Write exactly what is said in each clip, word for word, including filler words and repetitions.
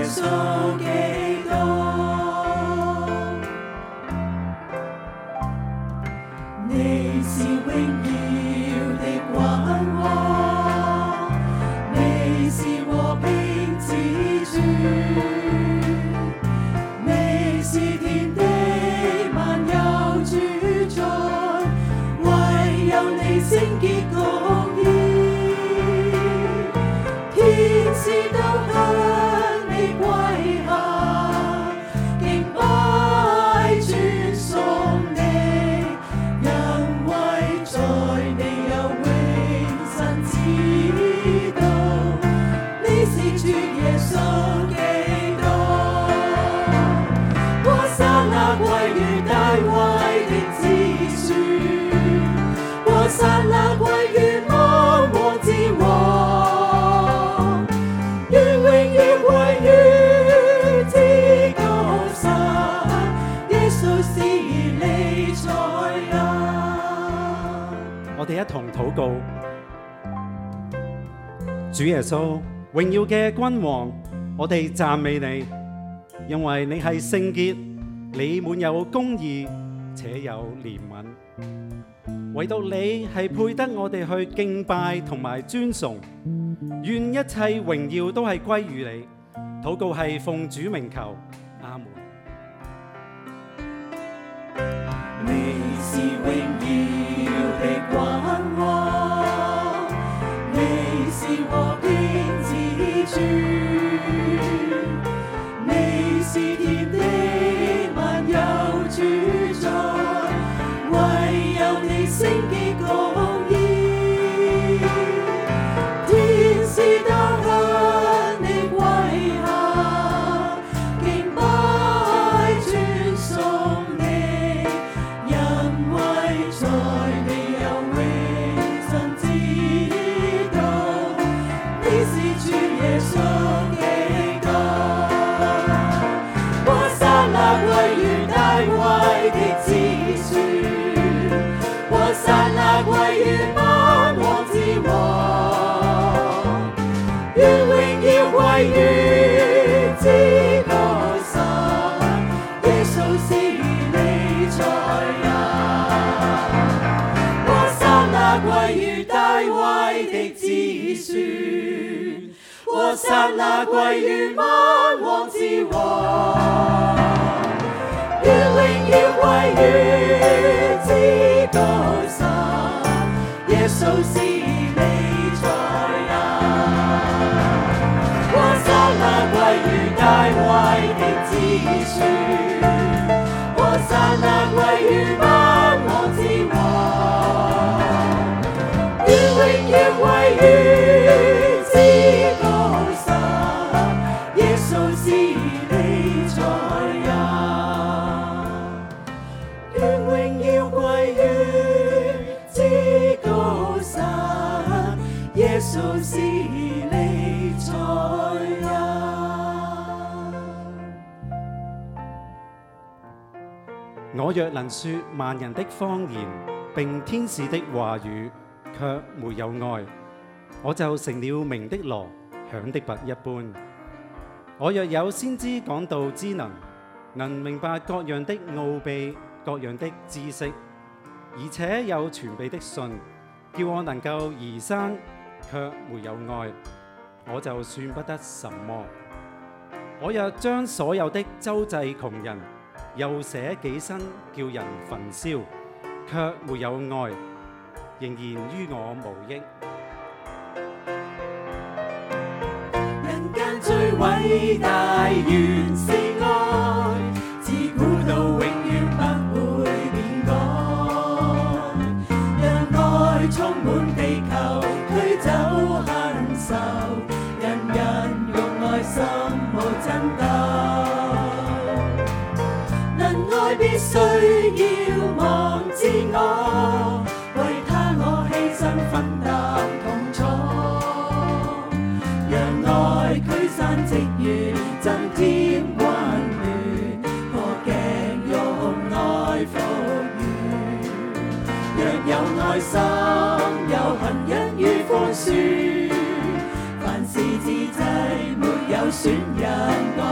耶穌基督。你是榮耀的君王，你是和平之主，你是天地萬有主宰，唯有你聖潔公義，天使都向你跪下，敬拜尊崇你，因為在你有永生之道，你是主耶穌基督。和散那歸於大衛的子孫，和散那歸於萬王之王，願榮耀歸於至高神，耶穌是彌賽亞。 我哋一同禱告。主耶穌，榮耀嘅君王，我哋讚美你，因為你係聖潔，你滿有公義，且有憐憫。唯獨你係配得我哋去敬拜同埋尊崇，願一切榮耀都係歸於你。禱告係奉主名求，阿門。 你是榮耀的君王，你是和平之主，你是天地萬有主宰，唯有你聖潔公義，天使都向你跪下，敬拜尊崇你，因為在你有永生之道，你是主耶穌基督。和散那歸於大衛的子孫，和散那歸於萬王之王，願榮耀歸於至高神，耶穌是彌賽亞。和散那歸於大衛的子孫，和散那歸於萬王之王，願榮耀歸於至高神，耶穌是彌賽亞。和散那歸於大衛的子孫，和散那歸於萬王之王，願榮耀歸於至高神，耶穌是彌賽亞。願榮耀歸於至高神，耶穌是彌賽亞。 我若能說萬人的方言，並天使的話語，卻沒有愛，我就成了鳴的鑼，響的鈸一般。我若有先知講道之能，能明白各樣的奧秘、各樣的知識，而且有全備的信，叫我能夠移山，卻沒有愛，我就算不得什麼。我若將所有的周濟窮人，又捨己身叫人焚燒，卻沒有愛，仍然於我無益。 人間最偉大原是愛，自古到永遠不會變改。讓愛充滿地球，驅走恨仇，人人用愛心無爭鬥。能愛必須要忘自我，為他我犧牲分擔痛楚。讓愛驅散積怨，增添溫暖，破鏡用愛復原。若有愛心，有恒忍與寬恕，凡事自制，沒有損人。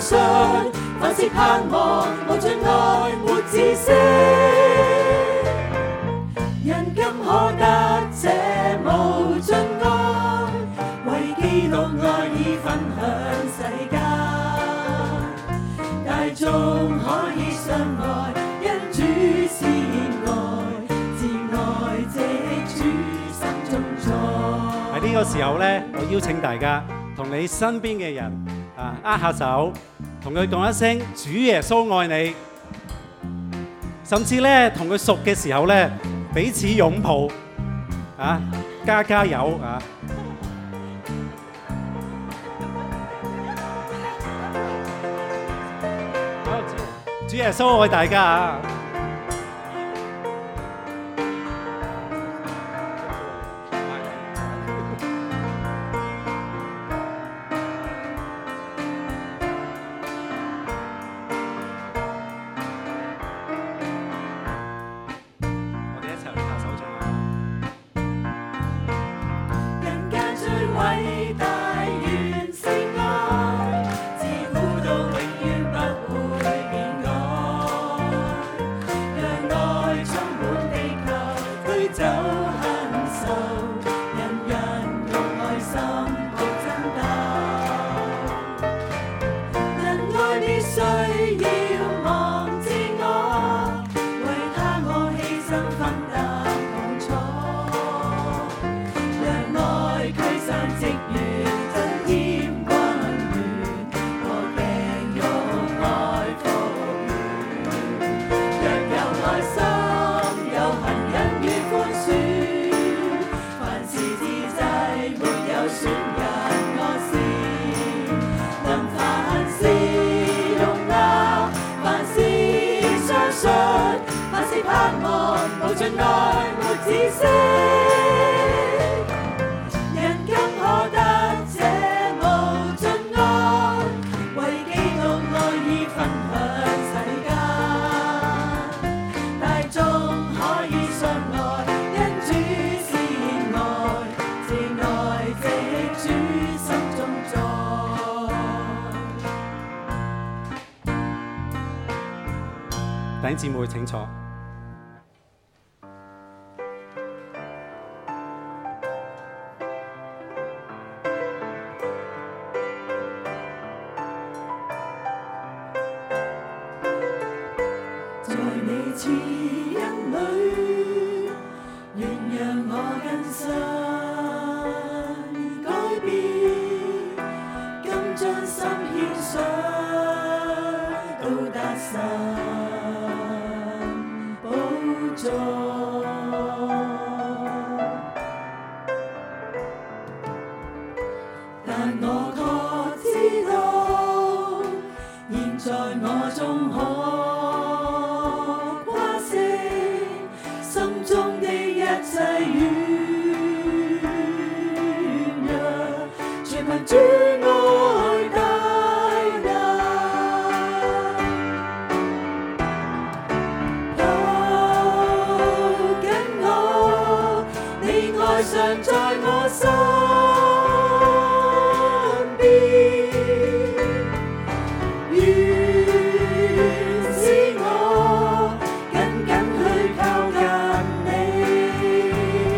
信，凡事盼望，無盡愛沒止息。人今可得這無盡愛，為基督愛意分享世間，大眾可以相愛，因主是愛，自愛藉主心中在。 喺呢個時候呢，我邀請大家同你身邊嘅人啊握下手，同佢講一聲主耶穌愛你，甚至呢同佢熟嘅時候呢，彼此擁抱啊，加加油啊！好，主耶穌愛大家啊！弟兄姊妹請坐。 在你慈恩裏，願讓我更新改變，今將心獻上，到達神但我確知道，現在我終可誇勝，心中的一切軟弱，全憑主愛帶領。常在我身邊，願使我緊緊去靠近你。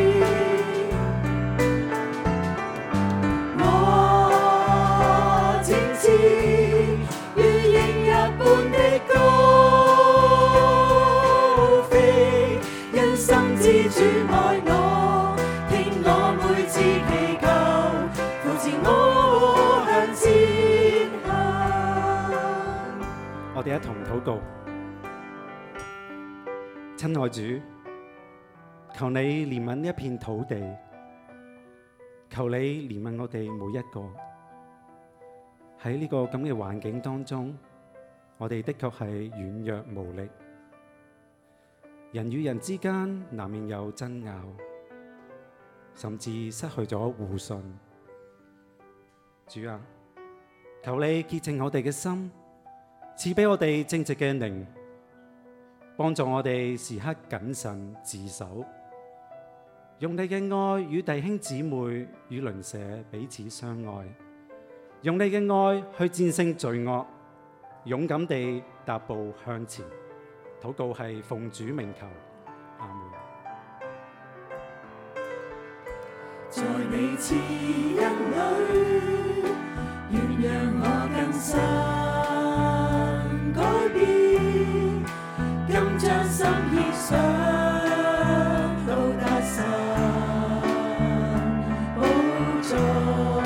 我前次如鷹一般的高飛，因心知主愛我。 我哋一同禱告，親愛主，求你憐憫呢一片土地，求你憐憫我哋每一個喺呢個咁嘅環境當中，我哋的確係軟弱無力，人與人之間難免有爭拗，甚至失去咗互信。主啊，求你潔淨我哋嘅心，賜俾我哋正直嘅靈，幫助我哋時刻謹慎自守，用你嘅愛與弟兄姊妹與鄰舍彼此相愛，用你嘅愛去戰勝罪惡， 勇敢地踏步向前。禱告係奉主名求，阿門。 在你賜恩裏，願讓我更新改變，今將心意想到達神寶座。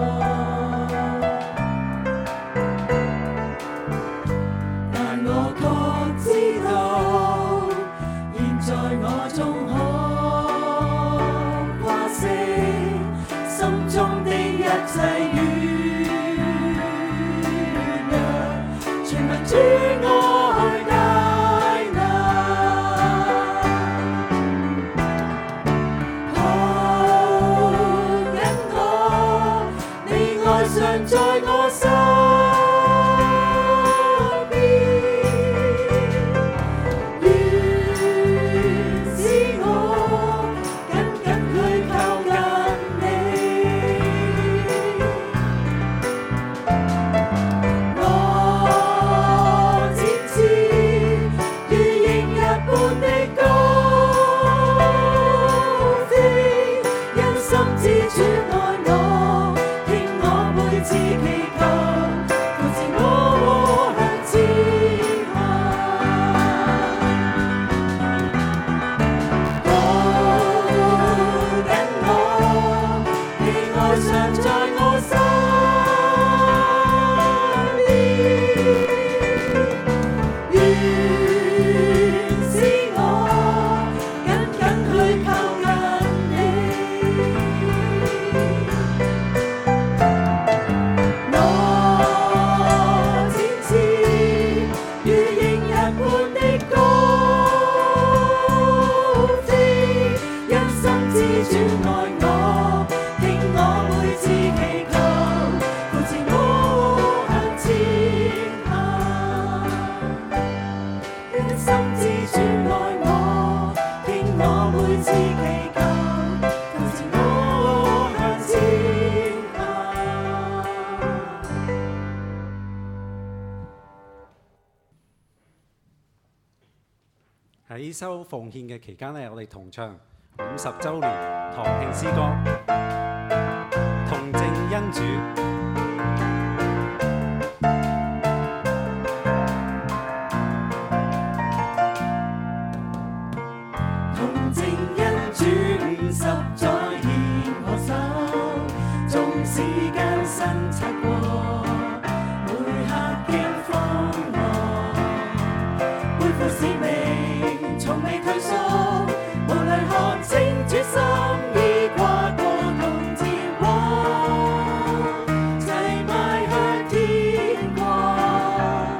但我確知道，現在我終可誇勝心中的一切軟弱，全憑主愛大能。看緊我，你愛常在我身邊，願使我緊緊去靠近你。我漸次如鷹一般的高飛，因心知主愛我，聽我每次祈求，扶持我向前行。抱緊我，你愛常在我身邊，願使我緊緊去靠近你。我漸次如鷹一般的高飛，因心知主愛我，聽我每次祈求，扶持我向前行。因心知主愛我，聽我每次祈求，扶持我向前行。 喺收奉獻嘅期間呢，我哋同唱五十週年堂慶詩歌《同證恩主》。 同證恩主五十載牽我手，縱使艱辛擦過，每刻經風浪，背負使命從未退縮，無慮看清主心意，跨過同前往，齊邁向天國。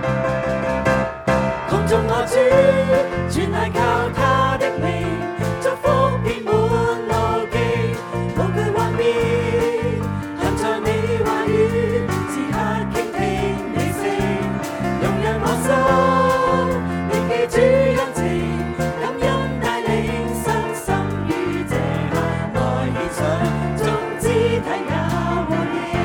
同眾我主，全係靠他的名，祝福遍滿路徑，無懼幻變，行在你話語，時刻傾聽你聲，容讓我心銘記主恩情，感恩帶領身心於這刻來獻上，眾肢體也和應。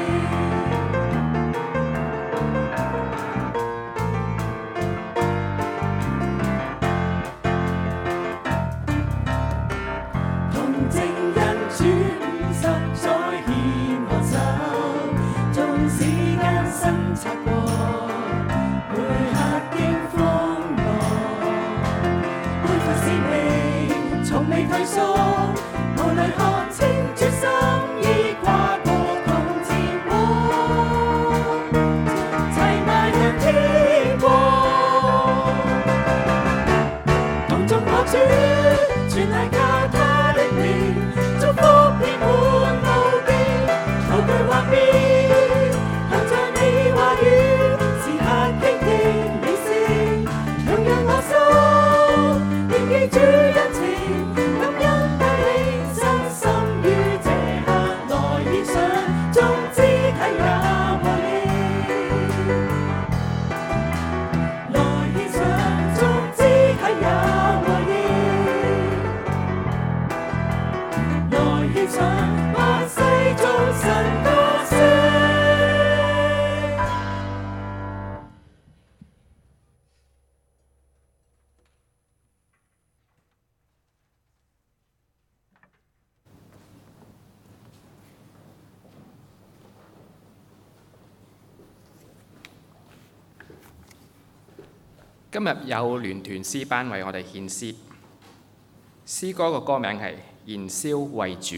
同證恩主五十載牽我手，縱使艱辛擦過，每刻經風浪，背負使命從未退縮，無慮看清主心意，跨過同前往，齊邁向天國。同眾我主，全係靠他的名，祝福遍滿路徑，無懼幻變，行在你話語，時刻傾聽你聲，容讓我心銘記主恩情，感恩帶領身心於這刻來獻上，眾肢體也和應，來獻上，眾肢體也和應。 今日有聯團詩班為我哋獻詩，詩歌個歌名係《燃燒為主》。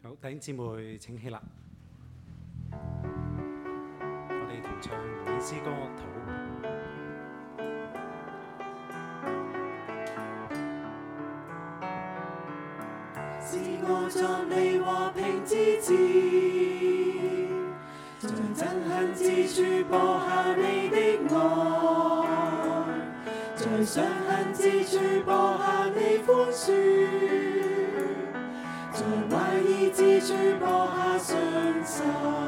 好，弟兄姊妹請起立，我哋同唱回應詩歌禱。 是我作你和平之子，在憎恨之處播下你的愛，在傷痕之處播下你寬恕，在懷疑之處播下信心。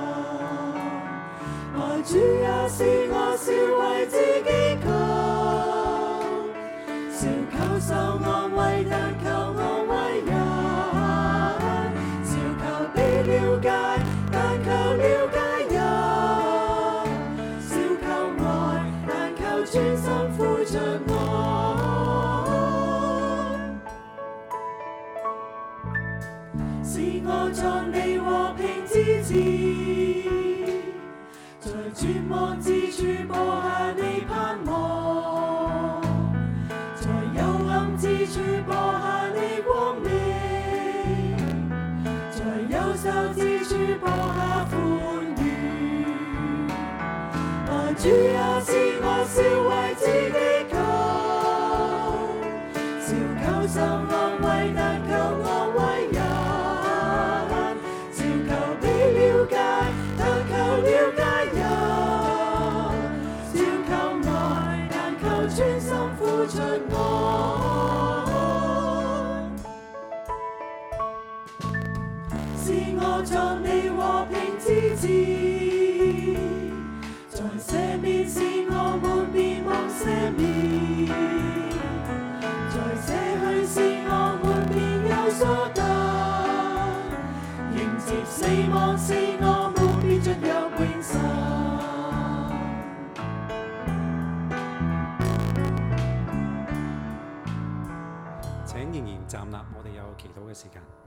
愛主也是我笑為自己求，少求受安慰，但求安慰人。了解，但求了解人；少求愛，但求專心付出愛。是我作你和平之子，在絕望之處播下你盼望，在幽暗之處播下你光明。憂愁之處播下歡愉，愛主也是我笑為自己求，少求受安慰，但求安慰人；少求被了解，但求了解人；少求愛，但求專心付出愛。是我作你和平之子，在赦免是我們別忘赦免，在捨去是我們便有所得，迎接死亡是我們便進入永生。 請仍然站立，我哋有祈禱嘅時間。